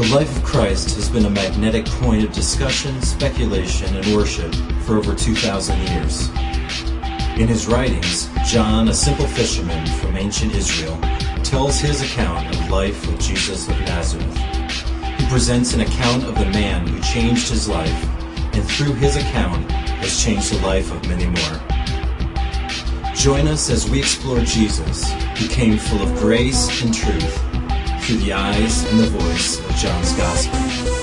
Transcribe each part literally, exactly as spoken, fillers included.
The life of Christ has been a magnetic point of discussion, speculation, and worship for over two thousand years. In his writings, John, a simple fisherman from ancient Israel, tells his account of life with Jesus of Nazareth. He presents an account of the man who changed his life, and through his account has changed the life of many more. Join us as we explore Jesus, who came full of grace and truth, through the eyes and the voice of John's Gospel.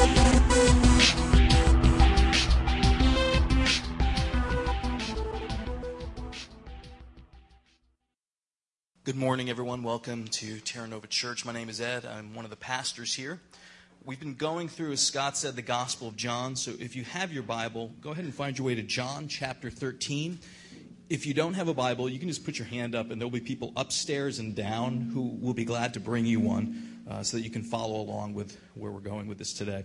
Good morning, everyone. Welcome to Terra Nova Church. My name is Ed. I'm one of the pastors here. We've been going through, as Scott said, the Gospel of John. So if you have your Bible, go ahead and find your way to John chapter thirteen. If you don't have a Bible, you can just put your hand up, and there'll be people upstairs and down who will be glad to bring you one uh, so that you can follow along with where we're going with this today.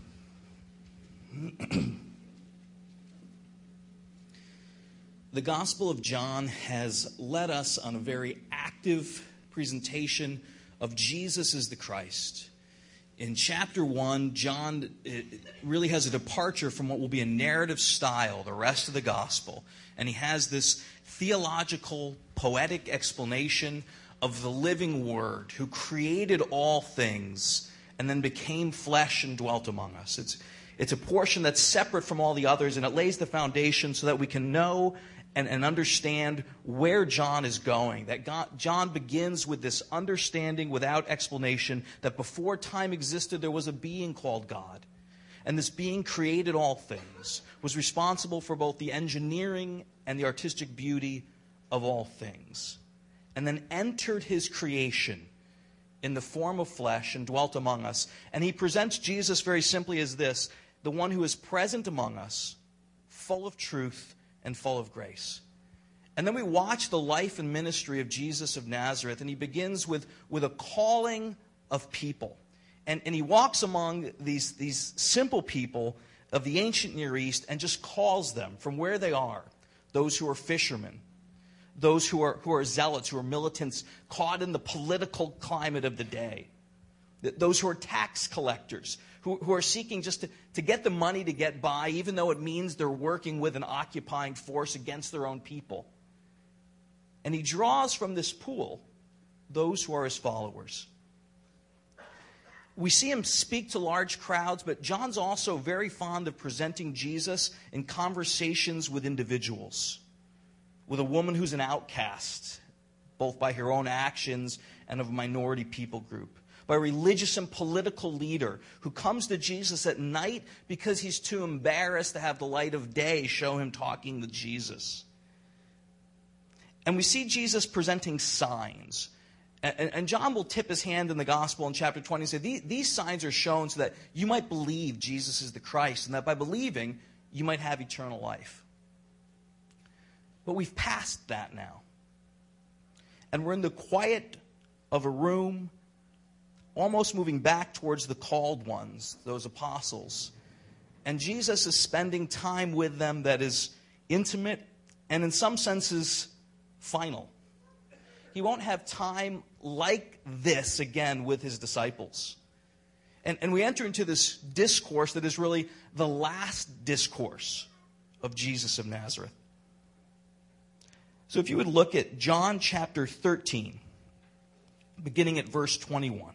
The Gospel of John has led us on a very active presentation of Jesus as the Christ. In chapter one, John really has a departure from what will be a narrative style, the rest of the Gospel. And he has this theological, poetic explanation of the living Word who created all things and then became flesh and dwelt among us. It's, it's a portion that's separate from all the others, and it lays the foundation so that we can know and, and understand where John is going. That God, John begins with this understanding without explanation that before time existed, there was a being called God. And this being created all things, was responsible for both the engineering and the artistic beauty of all things, and then entered his creation in the form of flesh and dwelt among us. And he presents Jesus very simply as this: the one who is present among us, full of truth and full of grace. And then we watch the life and ministry of Jesus of Nazareth, and he begins with, with a calling of people. And, and he walks among these, these simple people of the ancient Near East and just calls them from where they are. Those who are fishermen, those who are, who are zealots, who are militants caught in the political climate of the day, those who are tax collectors, who, who are seeking just to, to get the money to get by, even though it means they're working with an occupying force against their own people. And he draws from this pool those who are his followers. We see him speak to large crowds, but John's also very fond of presenting Jesus in conversations with individuals, with a woman who's an outcast, both by her own actions and of a minority people group, by a religious and political leader who comes to Jesus at night because he's too embarrassed to have the light of day show him talking with Jesus. And we see Jesus presenting signs. And John will tip his hand in the gospel in chapter twenty and say, these signs are shown so that you might believe Jesus is the Christ, and that by believing, you might have eternal life. But we've passed that now. And we're in the quiet of a room, almost moving back towards the called ones, those apostles. And Jesus is spending time with them that is intimate and in some senses final. He won't have time like this again with his disciples. And, and we enter into this discourse that is really the last discourse of Jesus of Nazareth. So if you would look at John chapter thirteen, beginning at verse twenty-one.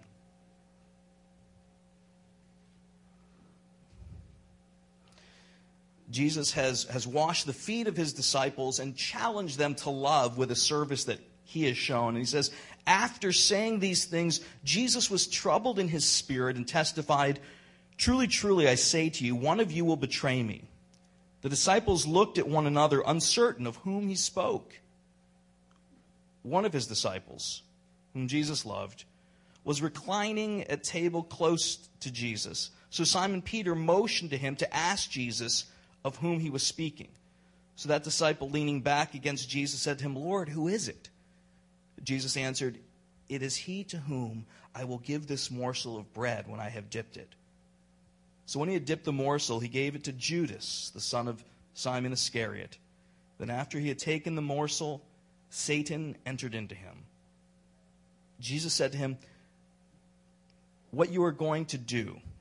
Jesus has, has washed the feet of his disciples and challenged them to love with a service that he has shown. And he says, after saying these things, Jesus was troubled in his spirit and testified, truly, truly, I say to you, one of you will betray me. The disciples looked at one another, uncertain of whom he spoke. One of his disciples, whom Jesus loved, was reclining at table close to Jesus. So Simon Peter motioned to him to ask Jesus of whom he was speaking. So that disciple, leaning back against Jesus, said to him, Lord, who is it? Jesus answered, it is he to whom I will give this morsel of bread when I have dipped it. So when he had dipped the morsel, he gave it to Judas, the son of Simon Iscariot. Then after he had taken the morsel, Satan entered into him. Jesus said to him, what you are going to do,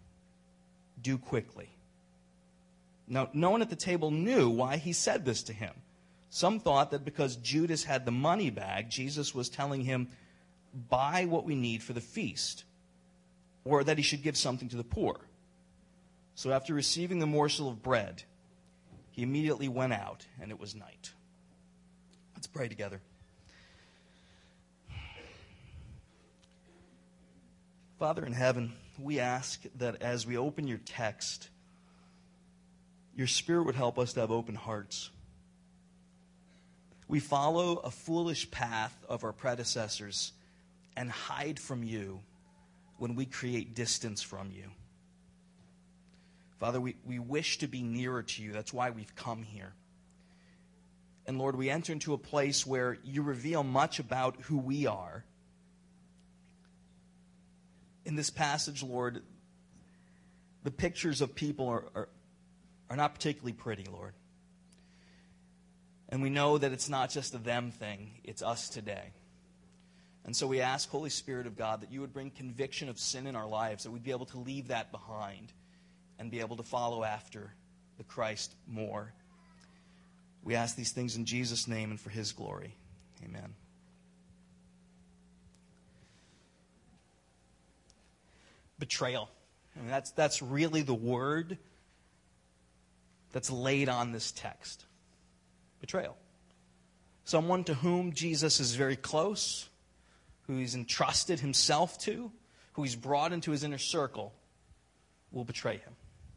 do quickly." Now, no one at the table knew why he said this to him. Some thought that because Judas had the money bag, Jesus was telling him, "Buy what we need for the feast," or that he should give something to the poor. So after receiving the morsel of bread, he immediately went out, and it was night. Let's pray together. Father in heaven, we ask that as we open your text, your Spirit would help us to have open hearts. We follow a foolish path of our predecessors and hide from you when we create distance from you. Father, we, we wish to be nearer to you. That's why we've come here. And Lord, we enter into a place where you reveal much about who we are. In this passage, Lord, the pictures of people are, are, are not particularly pretty, Lord. And we know that it's not just a them thing, it's us today. And so we ask, Holy Spirit of God, that you would bring conviction of sin in our lives, that we'd be able to leave that behind and be able to follow after the Christ more. We ask these things in Jesus' name and for his glory. Amen. Betrayal. I mean, that's, that's really the word that's laid on this text. Betrayal. Someone to whom Jesus is very close, who he's entrusted himself to, who he's brought into his inner circle, will betray him.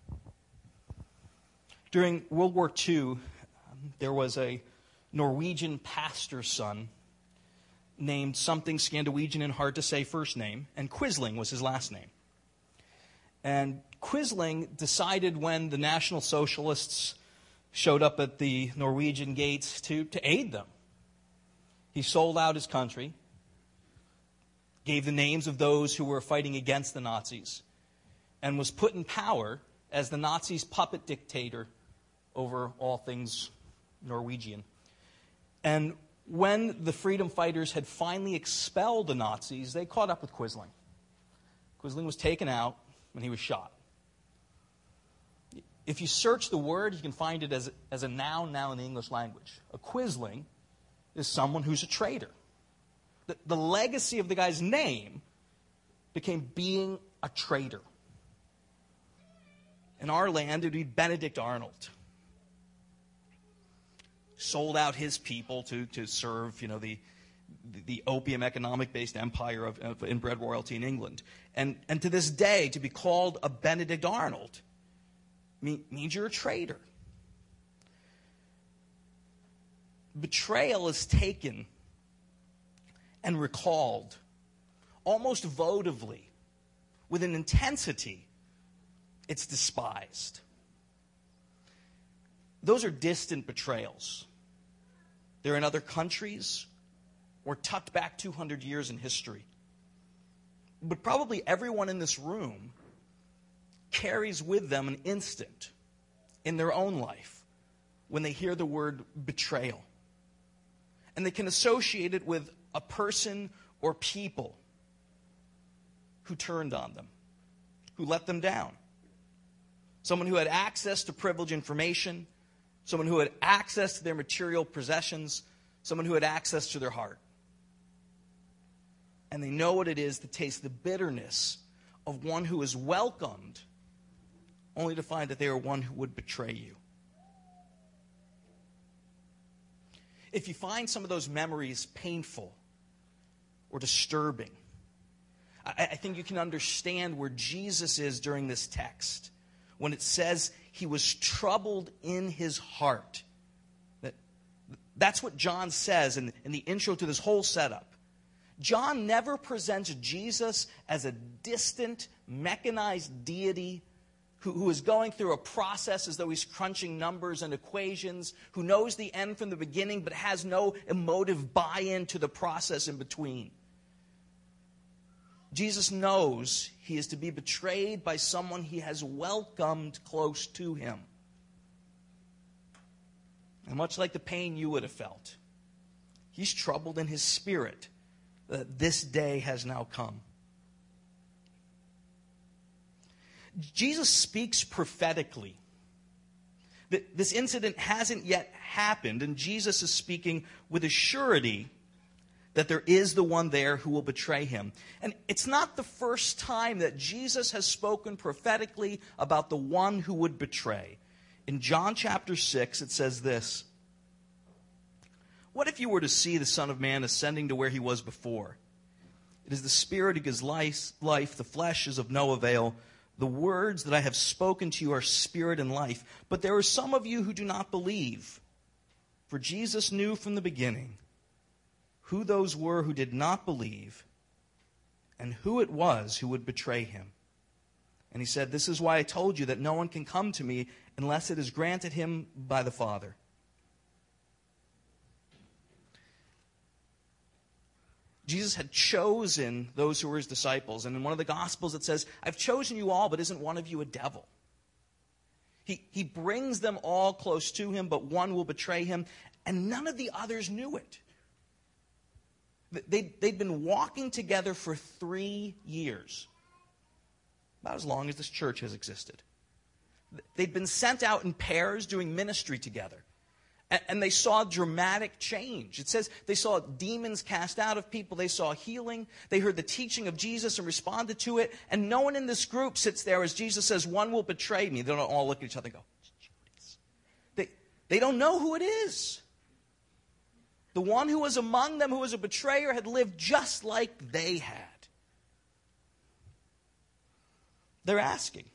During World War Two, there was a Norwegian pastor's son named something Scandinavian and hard to say first name, and Quisling was his last name. And Quisling decided when the National Socialists showed up at the Norwegian gates to, to aid them. He sold out his country, gave the names of those who were fighting against the Nazis, and was put in power as the Nazis' puppet dictator over all things Norwegian. And when the freedom fighters had finally expelled the Nazis, they caught up with Quisling. Quisling was taken out when he was shot. If you search the word, you can find it as, as a noun now in the English language. A Quisling is someone who's a traitor. The, the legacy of the guy's name became being a traitor. In our land, it would be Benedict Arnold. Sold out his people to, to serve, you know, the, the opium economic-based empire of, of inbred royalty in England. And, and to this day, to be called a Benedict Arnold mean, means you're a traitor. Betrayal is taken and recalled almost votively with an intensity it's despised. Those are distant betrayals. They're in other countries or tucked back two hundred years in history. But probably everyone in this room carries with them an instant in their own life when they hear the word betrayal. And they can associate it with a person or people who turned on them, who let them down. Someone who had access to privileged information, someone who had access to their material possessions, someone who had access to their heart. And they know what it is to taste the bitterness of one who is welcomed, only to find that they are one who would betray you. If you find some of those memories painful or disturbing, I, I think you can understand where Jesus is during this text when it says he was troubled in his heart. That, that's what John says in, in the intro to this whole setup. John never presents Jesus as a distant, mechanized deity who, who is going through a process as though he's crunching numbers and equations, who knows the end from the beginning but has no emotive buy-in to the process in between. Jesus knows he is to be betrayed by someone he has welcomed close to him. And much like the pain you would have felt, he's troubled in his spirit that this day has now come. Jesus speaks prophetically. This incident hasn't yet happened, and Jesus is speaking with a surety that there is the one there who will betray him. And it's not the first time that Jesus has spoken prophetically about the one who would betray. In John chapter six, it says this: "What if you were to see the Son of Man ascending to where he was before? It is the Spirit who gives life, life, the flesh is of no avail. The words that I have spoken to you are spirit and life. But there are some of you who do not believe. For Jesus knew from the beginning who those were who did not believe and who it was who would betray him. And he said, this is why I told you that no one can come to me unless it is granted him by the Father." Jesus had chosen those who were his disciples. And in one of the Gospels it says, "I've chosen you all, but isn't one of you a devil?" He, he brings them all close to him, but one will betray him. And none of the others knew it. They, they'd been walking together for three years. About as long as this church has existed. They'd been sent out in pairs doing ministry together. And they saw dramatic change. It says they saw demons cast out of people. They saw healing. They heard the teaching of Jesus and responded to it. And no one in this group sits there as Jesus says, "One will betray me." They don't all look at each other and go, "It's Judas." They, they don't know who it is. The one who was among them, who was a betrayer, had lived just like they had. They're asking.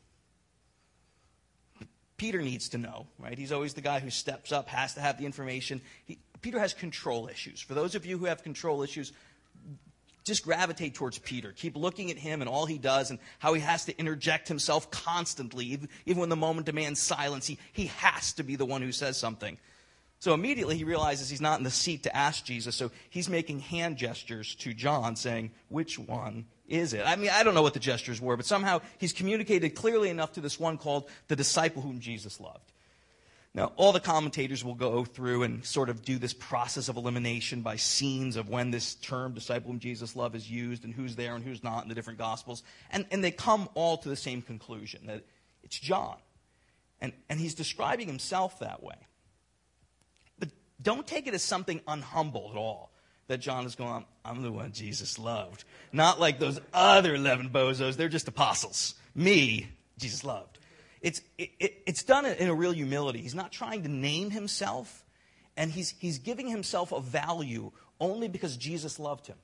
Peter needs to know, right? He's always the guy who steps up, has to have the information. He, Peter has control issues. For those of you who have control issues, just gravitate towards Peter. Keep looking at him and all he does and how he has to interject himself constantly. Even, even when the moment demands silence, he, he has to be the one who says something. So immediately he realizes he's not in the seat to ask Jesus, so he's making hand gestures to John saying, "Which one is it?" I mean, I don't know what the gestures were, but somehow he's communicated clearly enough to this one called the disciple whom Jesus loved. Now, all the commentators will go through and sort of do this process of elimination by scenes of when this term, disciple whom Jesus loved, is used and who's there and who's not in the different Gospels. And, and they come all to the same conclusion, that it's John. And, and he's describing himself that way. But don't take it as something unhumble at all. That John is going, I'm the one Jesus loved. Not like those other eleven bozos. They're just apostles. Me, Jesus loved. It's it, it, it's done in a real humility. He's not trying to name himself. And he's, he's giving himself a value only because Jesus loved him.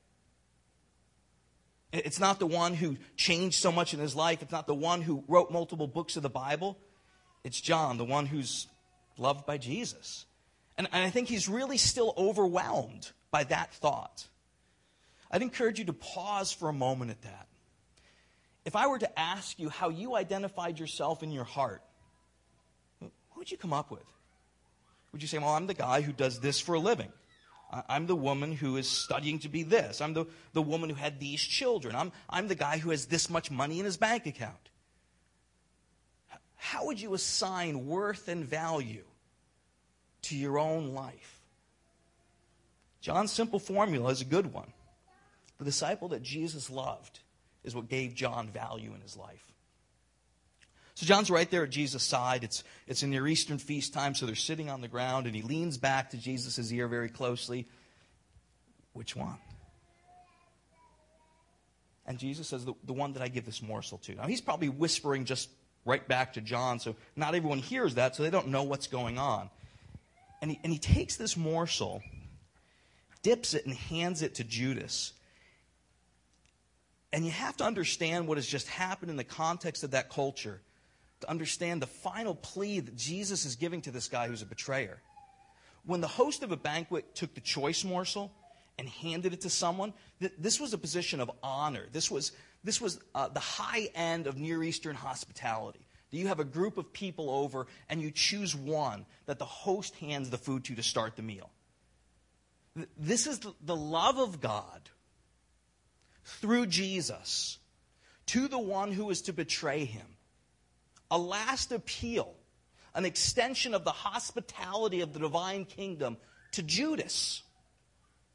It's not the one who changed so much in his life. It's not the one who wrote multiple books of the Bible. It's John, the one who's loved by Jesus. And, and I think he's really still overwhelmed by that thought. I'd encourage you to pause for a moment at that. If I were to ask you how you identified yourself in your heart, what would you come up with? Would you say, well, I'm the guy who does this for a living. I'm the woman who is studying to be this. I'm the, the woman who had these children. I'm, I'm the guy who has this much money in his bank account. How would you assign worth and value to your own life? John's simple formula is a good one. The disciple that Jesus loved is what gave John value in his life. So John's right there at Jesus' side. It's, it's in Near Eastern feast time, so they're sitting on the ground, and he leans back to Jesus' ear very closely. Which one? And Jesus says, the, the one that I give this morsel to. Now, he's probably whispering just right back to John, so not everyone hears that, so they don't know what's going on. And he, and he takes this morsel, dips it, and hands it to Judas. And you have to understand what has just happened in the context of that culture to understand the final plea that Jesus is giving to this guy who's a betrayer. When the host of a banquet took the choice morsel and handed it to someone, th- this was a position of honor. This was, this was uh, the high end of Near Eastern hospitality. You have a group of people over and you choose one that the host hands the food to to start the meal. Th- this is the, the love of God through Jesus to the one who is to betray him. A last appeal, an extension of the hospitality of the divine kingdom to Judas.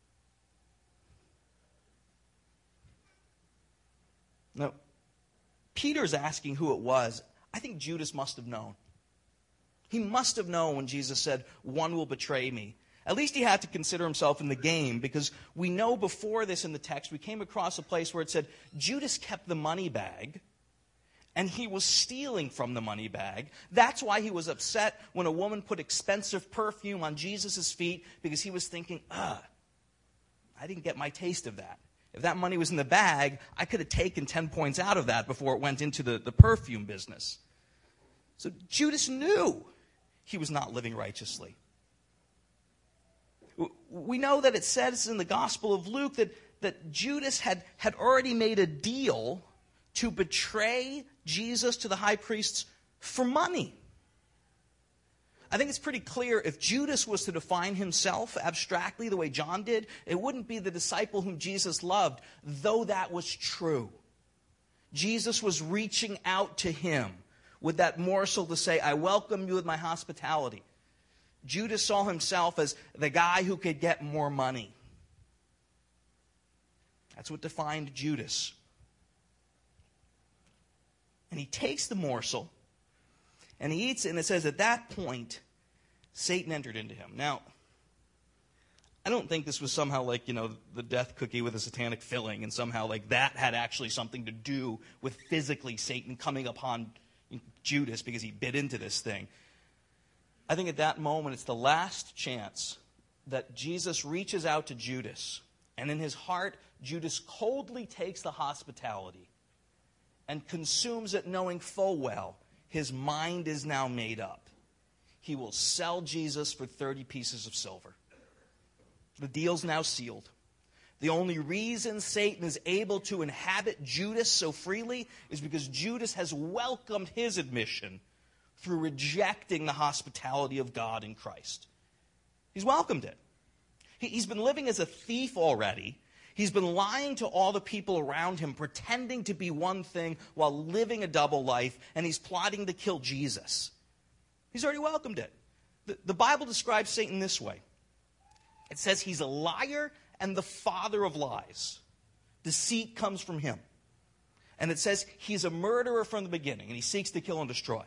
Now, Peter's asking who it was. I think Judas must have known. He must have known when Jesus said, one will betray me. At least he had to consider himself in the game, because we know before this in the text, we came across a place where it said Judas kept the money bag, and he was stealing from the money bag. That's why he was upset when a woman put expensive perfume on Jesus' feet, because he was thinking, ah, I didn't get my taste of that. If that money was in the bag, I could have taken ten points out of that before it went into the, the perfume business. So Judas knew he was not living righteously. We know that it says in the Gospel of Luke that, that Judas had, had already made a deal to betray Jesus to the high priests for money. I think it's pretty clear if Judas was to define himself abstractly the way John did, it wouldn't be the disciple whom Jesus loved, though that was true. Jesus was reaching out to him with that morsel to say, I welcome you with my hospitality. Judas saw himself as the guy who could get more money. That's what defined Judas. And he takes the morsel, and he eats it, and it says at that point, Satan entered into him. Now, I don't think this was somehow like, you know, the death cookie with a satanic filling, and somehow like that had actually something to do with physically Satan coming upon Judas because he bit into this thing. I think at that moment, it's the last chance that Jesus reaches out to Judas. And in his heart, Judas coldly takes the hospitality and consumes it, knowing full well his mind is now made up. He will sell Jesus for thirty pieces of silver. The deal's now sealed. The only reason Satan is able to inhabit Judas so freely is because Judas has welcomed his admission through rejecting the hospitality of God in Christ. He's welcomed it. He's been living as a thief already. He's been lying to all the people around him, pretending to be one thing while living a double life, and he's plotting to kill Jesus. He's already welcomed it. The, the Bible describes Satan this way. It says he's a liar and the father of lies. Deceit comes from him. And it says he's a murderer from the beginning, and he seeks to kill and destroy.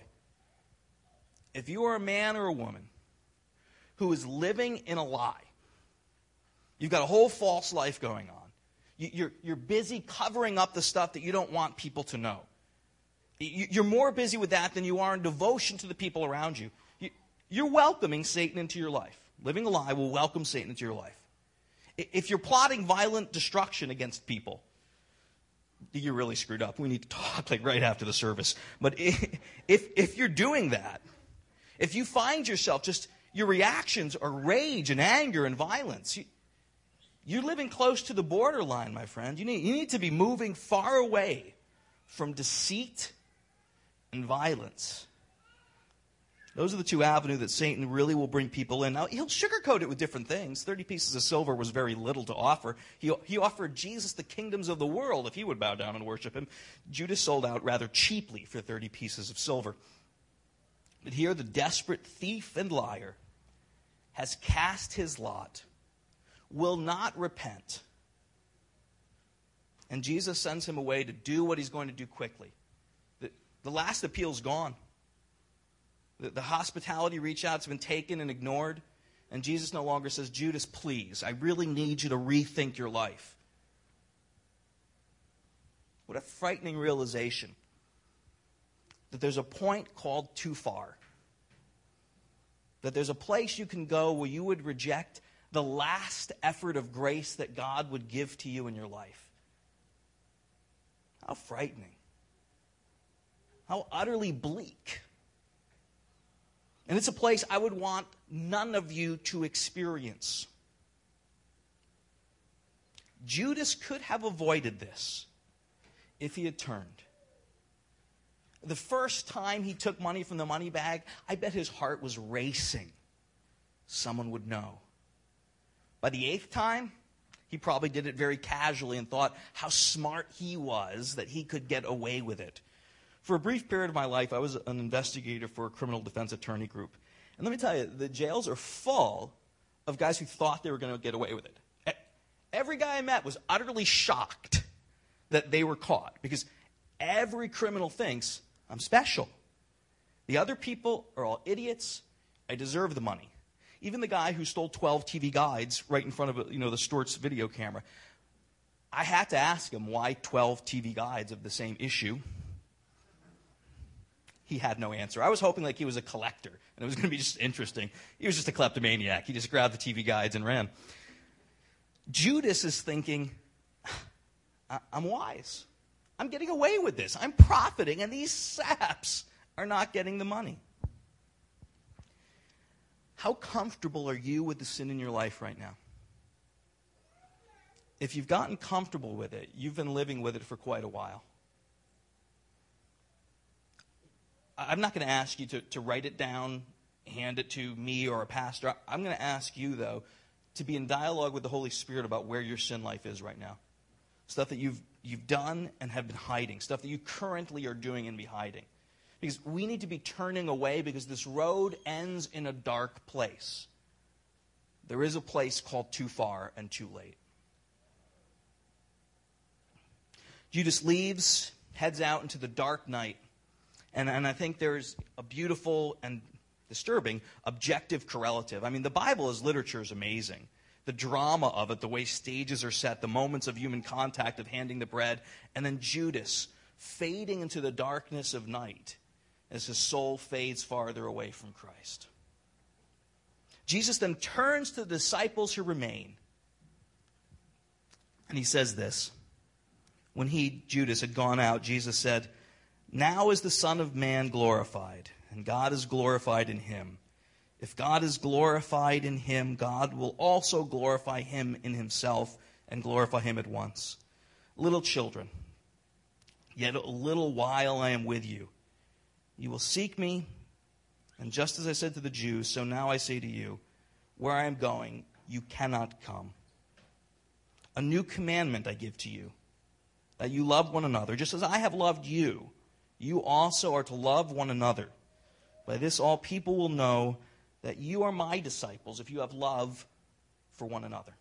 If you are a man or a woman who is living in a lie, you've got a whole false life going on. You're, you're busy covering up the stuff that you don't want people to know. You're more busy with that than you are in devotion to the people around you. You're welcoming Satan into your life. Living a lie will welcome Satan into your life. If you're plotting violent destruction against people, you're really screwed up. We need to talk like right after the service. But if, if you're doing that, if you find yourself just, your reactions are rage and anger and violence, you, you're living close to the borderline, my friend. You need, you need to be moving far away from deceit and violence. Those are the two avenues that Satan really will bring people in. Now, he'll sugarcoat it with different things. Thirty pieces of silver was very little to offer. He, he offered Jesus the kingdoms of the world if he would bow down and worship him. Judas sold out rather cheaply for thirty pieces of silver. But here, the desperate thief and liar has cast his lot, will not repent. And Jesus sends him away to do what he's going to do quickly. The, the last appeal's gone. The, the hospitality reach out's been taken and ignored. And Jesus no longer says, Judas, please, I really need you to rethink your life. What a frightening realization that there's a point called too far. That there's a place you can go where you would reject the last effort of grace that God would give to you in your life. How frightening. How utterly bleak. And it's a place I would want none of you to experience. Judas could have avoided this if he had turned. The first time he took money from the money bag, I bet his heart was racing. Someone would know. By the eighth time, he probably did it very casually and thought how smart he was that he could get away with it. For a brief period of my life, I was an investigator for a criminal defense attorney group. And let me tell you, the jails are full of guys who thought they were going to get away with it. Every guy I met was utterly shocked that they were caught, because every criminal thinks, I'm special. The other people are all idiots. I deserve the money. Even the guy who stole twelve T V guides right in front of you know the Stewart's video camera. I had to ask him why twelve T V guides of the same issue. He had no answer. I was hoping like he was a collector, and it was going to be just interesting. He was just a kleptomaniac. He just grabbed the T V guides and ran. Judas is thinking, I'm wise. I'm getting away with this. I'm profiting, and these saps are not getting the money. How comfortable are you with the sin in your life right now? If you've gotten comfortable with it, you've been living with it for quite a while. I'm not going to ask you to, to write it down, hand it to me or a pastor. I'm going to ask you, though, to be in dialogue with the Holy Spirit about where your sin life is right now. Stuff that you've you've done and have been hiding. Stuff that you currently are doing and be hiding. Because we need to be turning away because this road ends in a dark place. There is a place called too far and too late. Judas leaves, heads out into the dark night. And, and I think there's a beautiful and disturbing objective correlative. I mean, the Bible as literature is amazing. The drama of it, the way stages are set, the moments of human contact of handing the bread, and then Judas fading into the darkness of night as his soul fades farther away from Christ. Jesus then turns to the disciples who remain, and he says this. When he, Judas, had gone out, Jesus said, "Now is the Son of Man glorified, and God is glorified in him. If God is glorified in him, God will also glorify him in himself and glorify him at once. Little children, yet a little while I am with you. You will seek me, and just as I said to the Jews, so now I say to you, where I am going, you cannot come. A new commandment I give to you, that you love one another, just as I have loved you. You also are to love one another. By this all people will know that you are my disciples if you have love for one another."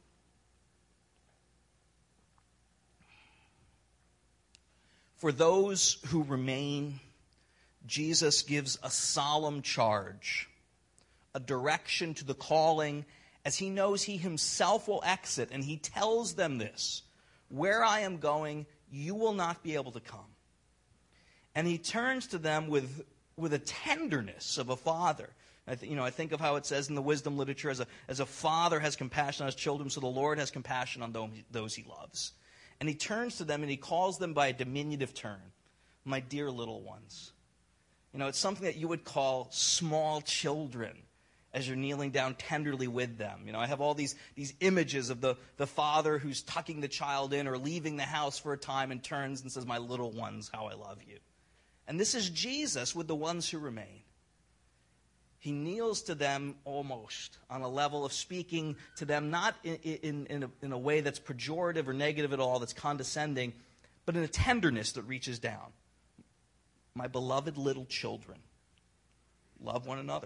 For those who remain, Jesus gives a solemn charge, a direction to the calling, as he knows he himself will exit, and he tells them this: where I am going, you will not be able to come. And he turns to them with, with a tenderness of a father. I th- you know, I think of how it says in the wisdom literature, as a, as a father has compassion on his children, so the Lord has compassion on those he loves. And he turns to them and he calls them by a diminutive term, my dear little ones. You know, it's something that you would call small children as you're kneeling down tenderly with them. You know, I have all these, these images of the, the father who's tucking the child in or leaving the house for a time and turns and says, "My little ones, how I love you." And this is Jesus with the ones who remain. He kneels to them almost on a level of speaking to them, not in, in, in, a, in a way that's pejorative or negative at all, that's condescending, but in a tenderness that reaches down. My beloved little children, love one another.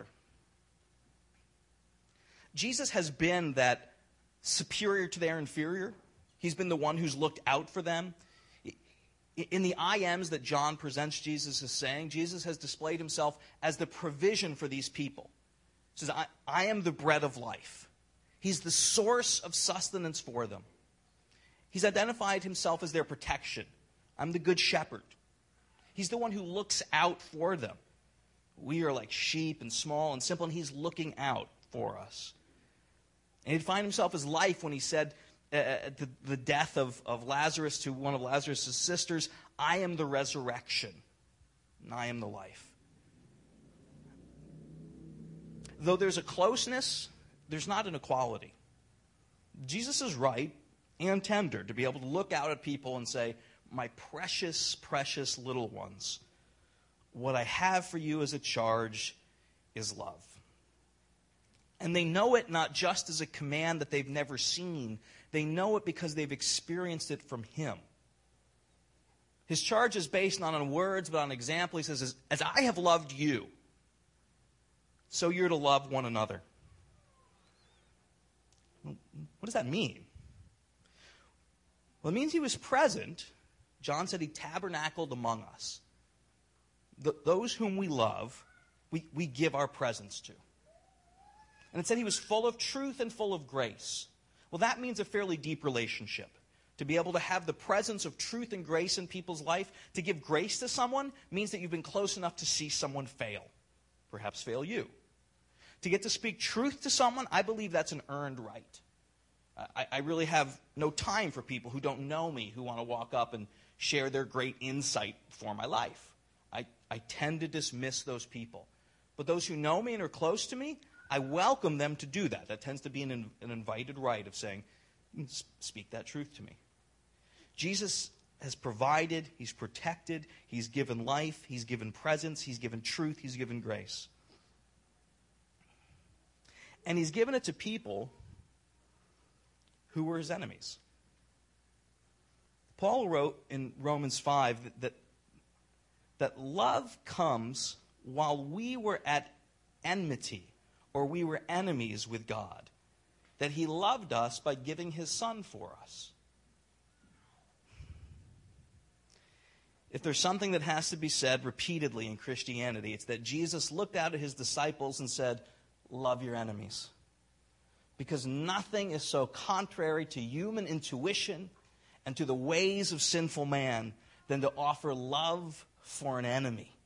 Jesus has been that superior to their inferior. He's been the one who's looked out for them. In the I ams that John presents Jesus as saying, Jesus has displayed himself as the provision for these people. He says, I, I am the bread of life. He's the source of sustenance for them. He's identified himself as their protection. I'm the good shepherd. He's the one who looks out for them. We are like sheep and small and simple, and he's looking out for us. And he'd find himself as life when he said, at the, the death of, of Lazarus to one of Lazarus' sisters, "I am the resurrection, and I am the life." Though there's a closeness, there's not an equality. Jesus is right and tender to be able to look out at people and say, "My precious, precious little ones, what I have for you as a charge is love." And they know it not just as a command that they've never seen. They know it because they've experienced it from him. His charge is based not on words, but on example. He says, as, as I have loved you, so you're to love one another. What does that mean? Well, it means he was present. John said he tabernacled among us. The, those whom we love, we, we give our presence to. And it said he was full of truth and full of grace. Well, that means a fairly deep relationship. To be able to have the presence of truth and grace in people's life, to give grace to someone, means that you've been close enough to see someone fail. Perhaps fail you. To get to speak truth to someone, I believe that's an earned right. I, I really have no time for people who don't know me, who want to walk up and share their great insight for my life. I, I tend to dismiss those people. But those who know me and are close to me, I welcome them to do that. That tends to be an, an invited right of saying, speak that truth to me. Jesus has provided, he's protected, he's given life, he's given presence, he's given truth, he's given grace. And he's given it to people who were his enemies. Paul wrote in Romans five that, that, that love comes while we were at enmity, or we were enemies with God. That he loved us by giving his son for us. If there's something that has to be said repeatedly in Christianity, it's that Jesus looked out at his disciples and said, love your enemies. Because nothing is so contrary to human intuition and to the ways of sinful man than to offer love for an enemy.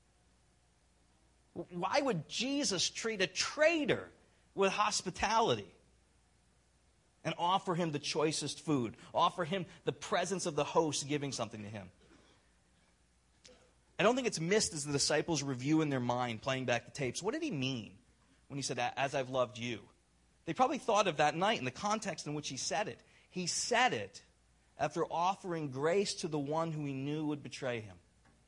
Why would Jesus treat a traitor with hospitality and offer him the choicest food, offer him the presence of the host giving something to him? I don't think it's missed as the disciples review in their mind, playing back the tapes. What did he mean when he said, as I've loved you? They probably thought of that night in the context in which he said it. He said it after offering grace to the one who he knew would betray him.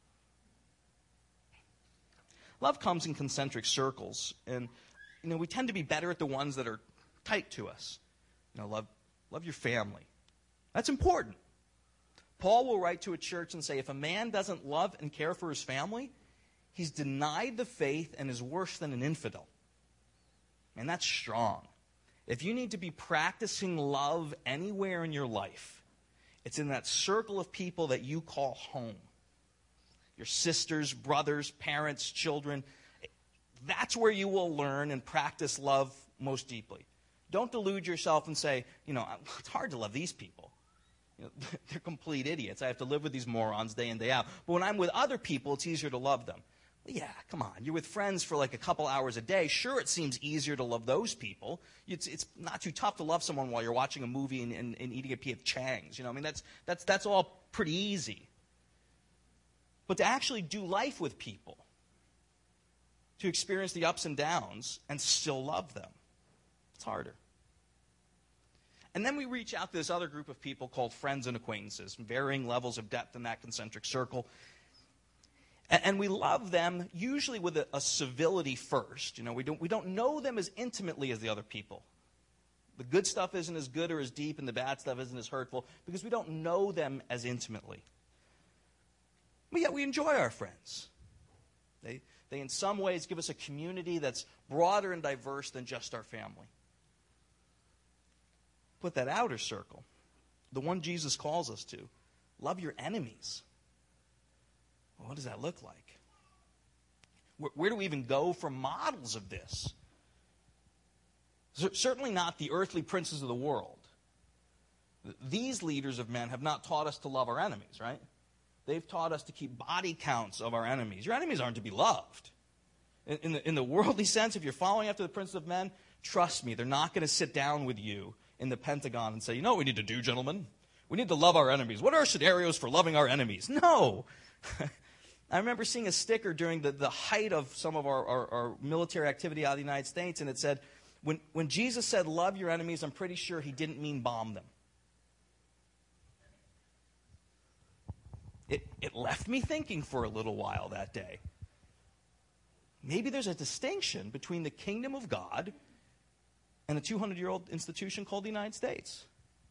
Love comes in concentric circles, and you know we tend to be better at the ones that are tight to us. You know, love, love your family. That's important. Paul will write to a church and say, if a man doesn't love and care for his family, he's denied the faith and is worse than an infidel. And that's strong. If you need to be practicing love anywhere in your life, it's in that circle of people that you call home. Your sisters, brothers, parents, children. That's where you will learn and practice love most deeply. Don't delude yourself and say, you know, it's hard to love these people. You know, they're complete idiots. I have to live with these morons day in, day out. But when I'm with other people, it's easier to love them. Well, yeah, come on. You're with friends for like a couple hours a day. Sure, it seems easier to love those people. It's, it's not too tough to love someone while you're watching a movie and, and, and eating a P F Chang's. You know, I mean, that's, that's, that's all pretty easy. But to actually do life with people, to experience the ups and downs and still love them, it's harder. And then we reach out to this other group of people called friends and acquaintances, varying levels of depth in that concentric circle. And, and we love them usually with a, a civility first. You know, we don't, we don't know them as intimately as the other people. The good stuff isn't as good or as deep, and the bad stuff isn't as hurtful because we don't know them as intimately. But yet we enjoy our friends. They, they in some ways give us a community that's broader and diverse than just our family. Put that outer circle, the one Jesus calls us to, love your enemies. Well, what does that look like? Where, where do we even go for models of this? C- certainly not the earthly princes of the world. These leaders of men have not taught us to love our enemies, right? They've taught us to keep body counts of our enemies. Your enemies aren't to be loved. In, in, the, in the worldly sense, if you're following after the princes of men, trust me, they're not going to sit down with you in the Pentagon and say, you know what we need to do, gentlemen? We need to love our enemies. What are scenarios for loving our enemies? No. I remember seeing a sticker during the, the height of some of our, our, our military activity out of the United States, and it said, when, when Jesus said, love your enemies, I'm pretty sure he didn't mean bomb them. It, it left me thinking for a little while that day. Maybe there's a distinction between the kingdom of God and a two hundred year old institution called the United States.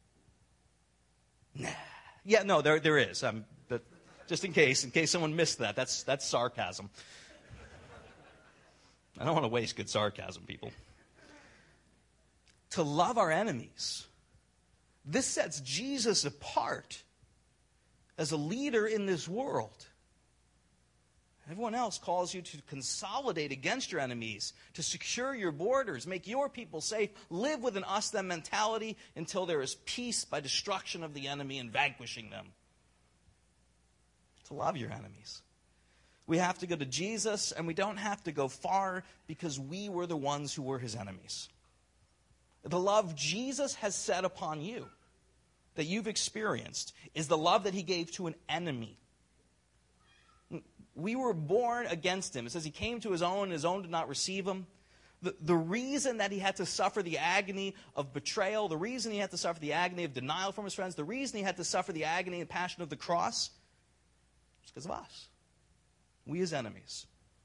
Nah. Yeah, no, there there is. Um, but just in case, in case someone missed that, that's that's sarcasm. I don't want to waste good sarcasm, people. To love our enemies, this sets Jesus apart as a leader in this world. Everyone else calls you to consolidate against your enemies, to secure your borders, make your people safe, live with an us-them mentality until there is peace by destruction of the enemy and vanquishing them. To love your enemies. We have to go to Jesus, and we don't have to go far because we were the ones who were his enemies. The love Jesus has set upon you, that you've experienced, is the love that he gave to an enemy. We were born against him. It says he came to his own, and his own did not receive him. The, the reason that he had to suffer the agony of betrayal, the reason he had to suffer the agony of denial from his friends, the reason he had to suffer the agony and passion of the cross, is because of us. We as enemies.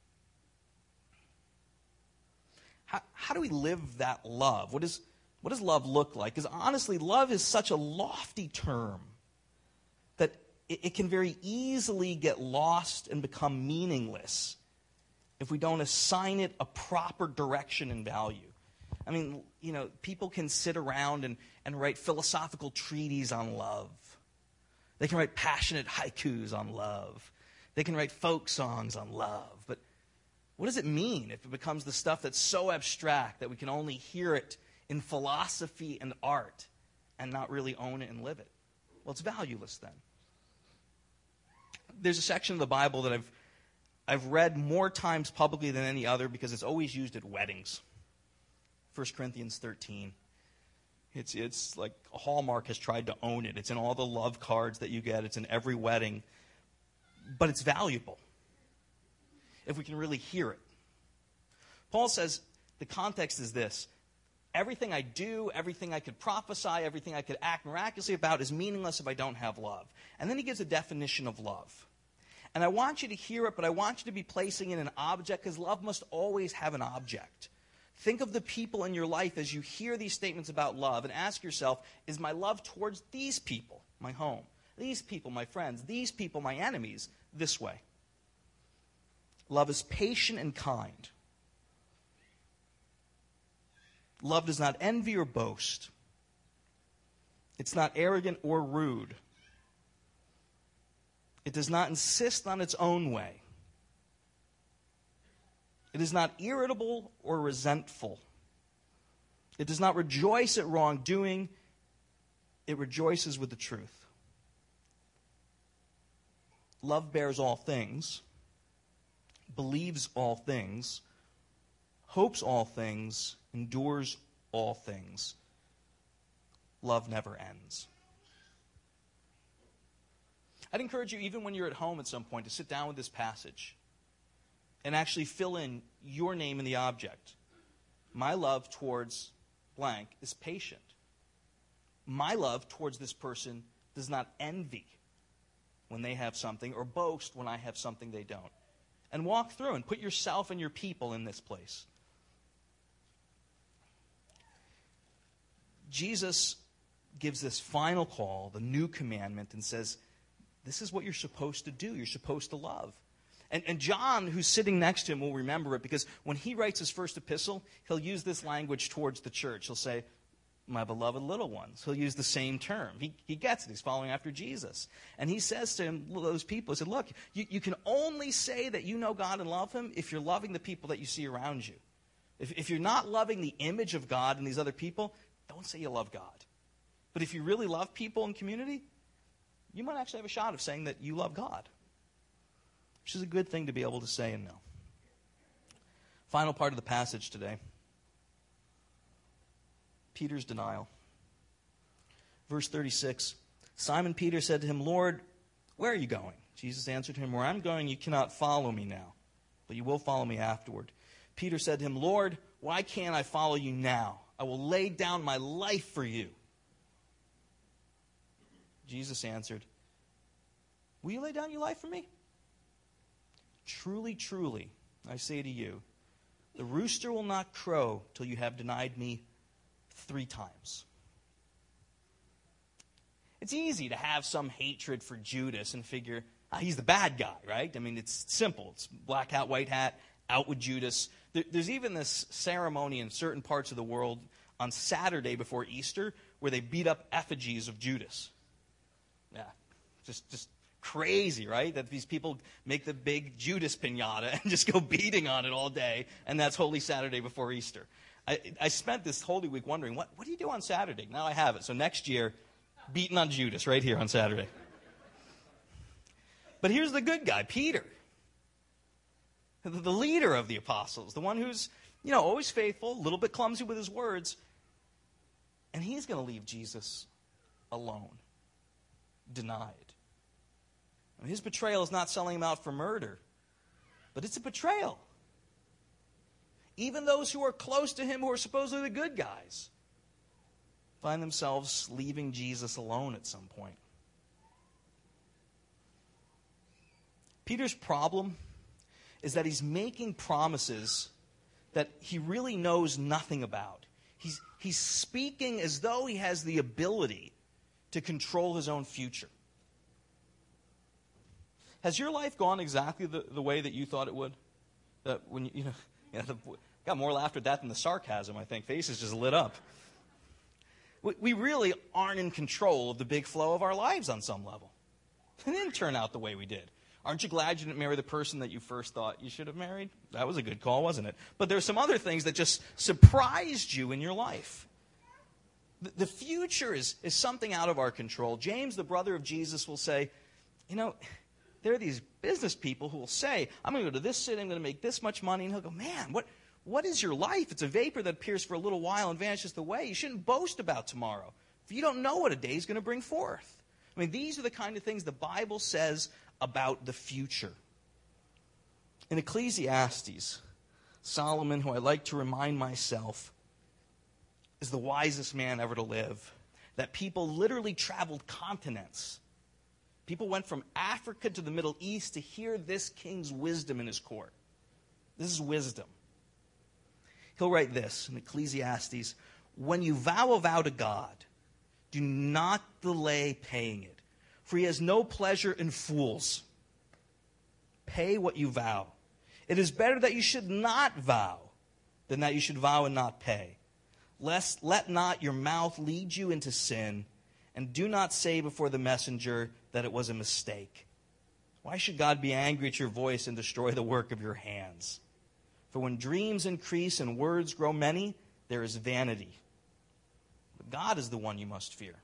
How, how do we live that love? What, is, what does love look like? Because honestly, love is such a lofty term that it, it can very easily get lost and become meaningless if we don't assign it a proper direction and value. I mean, you know, people can sit around and, and write philosophical treatises on love. They can write passionate haikus on love. They can write folk songs on love. But what does it mean if it becomes the stuff that's so abstract that we can only hear it in philosophy and art and not really own it and live it? Well, it's valueless then. There's a section of the Bible that I've I've read more times publicly than any other because it's always used at weddings. First Corinthians thirteen. It's, it's like Hallmark has tried to own it. It's in all the love cards that you get. It's in every wedding. But it's valuable if we can really hear it. Paul says the context is this. Everything I do, everything I could prophesy, everything I could act miraculously about is meaningless if I don't have love. And then he gives a definition of love. And I want you to hear it, but I want you to be placing in an object because love must always have an object. Think of the people in your life as you hear these statements about love and ask yourself, is my love towards these people, my home? These people, my friends, these people, my enemies, this way. Love is patient and kind. Love does not envy or boast. It's not arrogant or rude. It does not insist on its own way. It is not irritable or resentful. It does not rejoice at wrongdoing. It rejoices with the truth. Love bears all things, believes all things, hopes all things, endures all things. Love never ends. I'd encourage you, even when you're at home at some point, to sit down with this passage and actually fill in your name in the object. My love towards blank is patient. My love towards this person does not envy when they have something or boast when I have something they don't. And walk through and put yourself and your people in this place. Jesus gives this final call, the new commandment, and says, this is what you're supposed to do. You're supposed to love. And, and John, who's sitting next to him, will remember it because when he writes his first epistle, he'll use this language towards the church. He'll say, my beloved little ones. He'll use the same term. He, he gets it. He's following after Jesus. And he says to him, those people, he said, look, you, you can only say that you know God and love him if you're loving the people that you see around you. If, if you're not loving the image of God in these other people, don't say you love God. But if you really love people in community, you might actually have a shot of saying that you love God, which is a good thing to be able to say and know. Final part of the passage today. Peter's denial. Verse thirty-six, Simon Peter said to him, Lord, where are you going? Jesus answered him, where I'm going you cannot follow me now, but you will follow me afterward. Peter said to him, Lord, why can't I follow you now? I will lay down my life for you. Jesus answered, will you lay down your life for me? Truly, truly, I say to you, the rooster will not crow till you have denied me three times. It's easy to have some hatred for Judas and figure, ah, he's the bad guy, right? I mean, it's simple. It's black hat, white hat, out with Judas. There, there's even this ceremony in certain parts of the world on Saturday before Easter where they beat up effigies of Judas. Yeah, just, just crazy, right? That these people make the big Judas piñata and just go beating on it all day, and that's Holy Saturday before Easter. I, I spent this Holy Week wondering, what, what do you do on Saturday? Now I have it. So next year, beating on Judas right here on Saturday. But here's the good guy, Peter. The leader of the apostles, the one who's, you know, always faithful, a little bit clumsy with his words. And he's going to leave Jesus alone, denied. I mean, his betrayal is not selling him out for murder, but it's a betrayal. Even those who are close to him, who are supposedly the good guys, find themselves leaving Jesus alone at some point. Peter's problem is that he's making promises that he really knows nothing about. He's, he's speaking as though he has the ability to control his own future. Has your life gone exactly the, the way that you thought it would? That when you, you know, you know the, got more laughter at that than the sarcasm, I think. Faces just lit up. We, we really aren't in control of the big flow of our lives on some level. It didn't turn out the way we did. Aren't you glad you didn't marry the person that you first thought you should have married? That was a good call, wasn't it? But there's some other things that just surprised you in your life. The, the future is, is something out of our control. James, the brother of Jesus, will say, you know, there are these business people who will say, I'm going to go to this city, I'm going to make this much money. And he'll go, man, what, what is your life? It's a vapor that appears for a little while and vanishes away. You shouldn't boast about tomorrow, for you don't know what a day is going to bring forth. I mean, these are the kind of things the Bible says about the future. In Ecclesiastes, Solomon, who I like to remind myself, is the wisest man ever to live. That people literally traveled continents. People went from Africa to the Middle East to hear this king's wisdom in his court. This is wisdom. He'll write this in Ecclesiastes, when you vow a vow to God, do not delay paying it, for he has no pleasure in fools. Pay what you vow. It is better that you should not vow than that you should vow and not pay. Lest let not your mouth lead you into sin, and do not say before the messenger that it was a mistake. Why should God be angry at your voice and destroy the work of your hands? For when dreams increase and words grow many, there is vanity. But God is the one you must fear.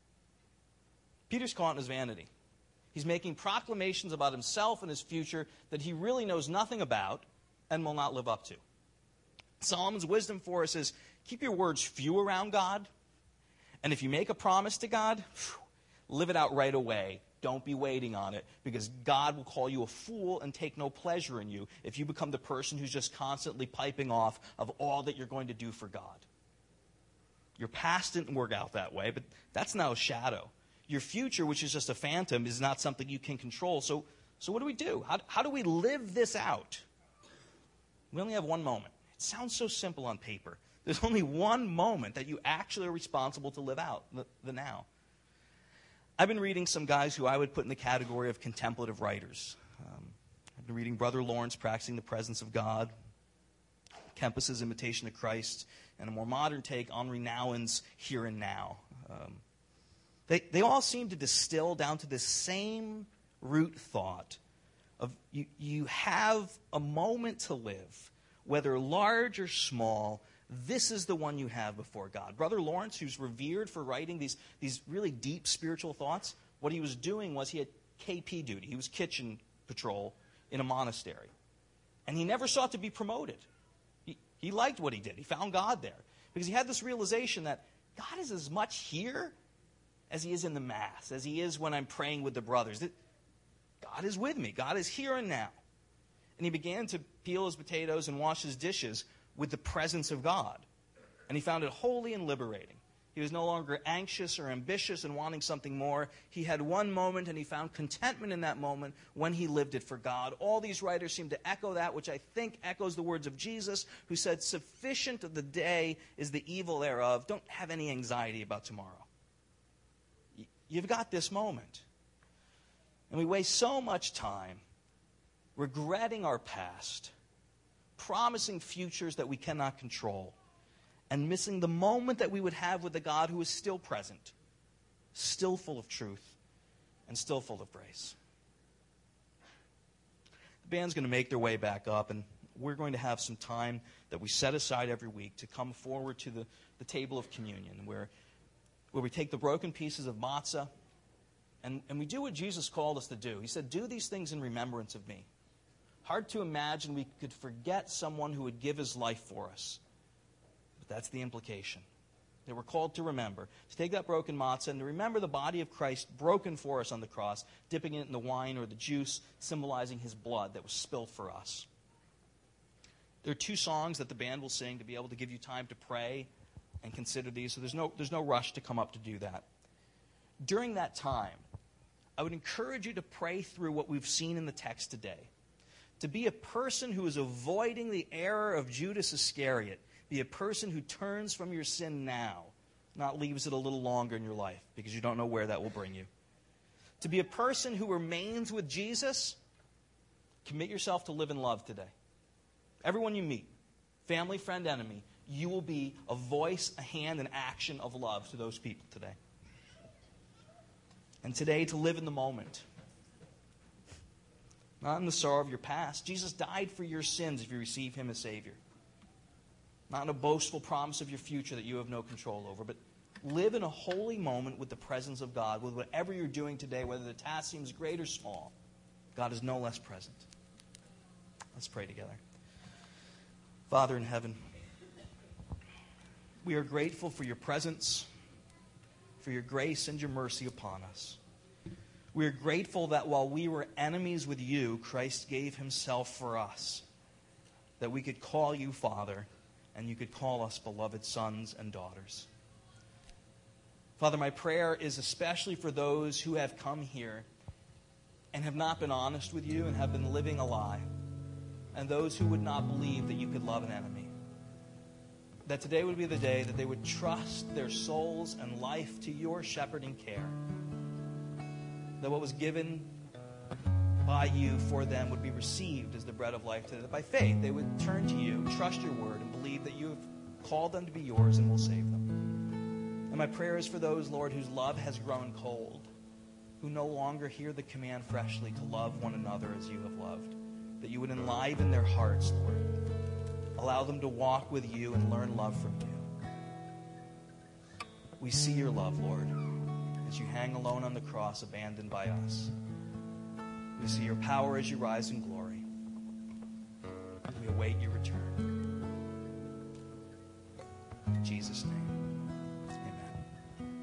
Peter's caught in his vanity. He's making proclamations about himself and his future that he really knows nothing about and will not live up to. Solomon's wisdom for us is, keep your words few around God. And if you make a promise to God, live it out right away. Don't be waiting on it, because God will call you a fool and take no pleasure in you if you become the person who's just constantly piping off of all that you're going to do for God. Your past didn't work out that way, but that's now a shadow. Your future, which is just a phantom, is not something you can control. So, so what do we do? How, how do we live this out? We only have one moment. It sounds so simple on paper. There's only one moment that you actually are responsible to live out, the, the now. I've been reading some guys who I would put in the category of contemplative writers. Um, I've been reading Brother Lawrence, Practicing the Presence of God, Kempis' Imitation of Christ, and a more modern take, Henri Nouwen's Here and Now. Um, they, they all seem to distill down to this same root thought of you, you have a moment to live, whether large or small. This is the one you have before God. Brother Lawrence, who's revered for writing these, these really deep spiritual thoughts, what he was doing was he had K P duty. He was kitchen patrol in a monastery. And he never sought to be promoted. He, he liked what he did. He found God there. Because he had this realization that God is as much here as he is in the Mass, as he is when I'm praying with the brothers. God is with me. God is here and now. And he began to peel his potatoes and wash his dishes with the presence of God. And he found it holy and liberating. He was no longer anxious or ambitious and wanting something more. He had one moment, and he found contentment in that moment when he lived it for God. All these writers seem to echo that, which I think echoes the words of Jesus, who said, sufficient of the day is the evil thereof. Don't have any anxiety about tomorrow. You've got this moment. And we waste so much time regretting our past, promising futures that we cannot control, and missing the moment that we would have with the God who is still present, still full of truth, and still full of grace. band's going to make their way back up, and we're going to have some time that we set aside every week to come forward to the, the table of communion, where, where we take the broken pieces of matzah, and, and we do what Jesus called us to do. He said, do these things in remembrance of me. Hard to imagine we could forget someone who would give his life for us. But that's the implication. That we're called to remember. To take that broken matzah and to remember the body of Christ broken for us on the cross, dipping it in the wine or the juice, symbolizing his blood that was spilled for us. There are two songs that the band will sing to be able to give you time to pray and consider these. So there's no, there's no rush to come up to do that. During that time, I would encourage you to pray through what we've seen in the text today. To be a person who is avoiding the error of Judas Iscariot. Be a person who turns from your sin now, not leaves it a little longer in your life, because you don't know where that will bring you. To be a person who remains with Jesus, commit yourself to live in love today. Everyone you meet, family, friend, enemy, you will be a voice, a hand, an action of love to those people today. And today, to live in the moment. Not in the sorrow of your past. Jesus died for your sins if you receive him as Savior. Not in a boastful promise of your future that you have no control over, but live in a holy moment with the presence of God, with whatever you're doing today, whether the task seems great or small. God is no less present. Let's pray together. Father in heaven, we are grateful for your presence, for your grace and your mercy upon us. We are grateful that while we were enemies with you, Christ gave himself for us, that we could call you Father, and you could call us beloved sons and daughters. Father, my prayer is especially for those who have come here and have not been honest with you and have been living a lie, and those who would not believe that you could love an enemy. That today would be the day that they would trust their souls and life to your shepherding care. That what was given by you for them would be received as the bread of life today. That by faith they would turn to you, trust your word, and believe that you have called them to be yours and will save them. And my prayer is for those, Lord, whose love has grown cold, who no longer hear the command freshly to love one another as you have loved. That you would enliven their hearts, Lord. Allow them to walk with you and learn love from you. We see your love, Lord, as you hang alone on the cross, abandoned by us. We see your power as you rise in glory. We await your return. In Jesus' name.